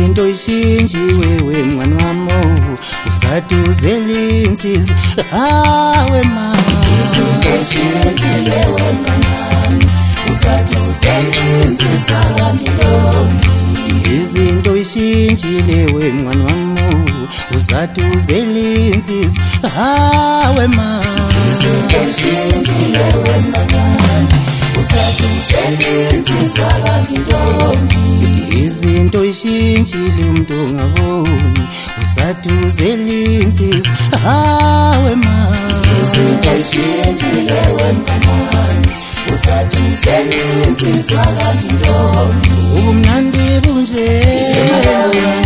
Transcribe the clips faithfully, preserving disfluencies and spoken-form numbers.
izinto ishintshiwe wemngani wami usaduzela insizwa hawe ma izinto ishintshiwe wemngani wami usaduzela insizwa kantiloni izinto ishintshile wemngani wami usaduzela insizwa hawe ma izinto ishintshiile wemngani wami usaduzela insizwa kantiloni izinto ishintshile umuntu ongaboni usaduzela insizwa hawe ma izinto ishintshiile wemngani wami usaduzela insizwa kantiloni ubumnandi bunjena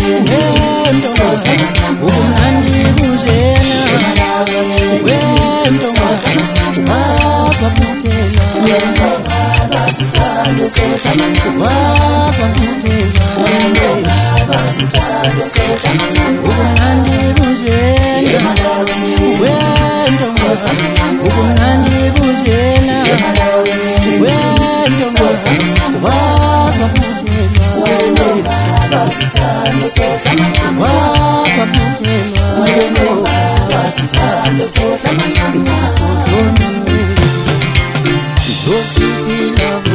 ubumnandi bunjena wemntongana wazwaphuthelwa bazithanda sotamana wazwaphuthelwa bazithanda sotamana ubumnandi bunjena wemntongana ubumnandi bunjena wemntongana wazwaphuthelwa bazithanda sotamana wazwaphuthelwa bazithanda sotamana Your city love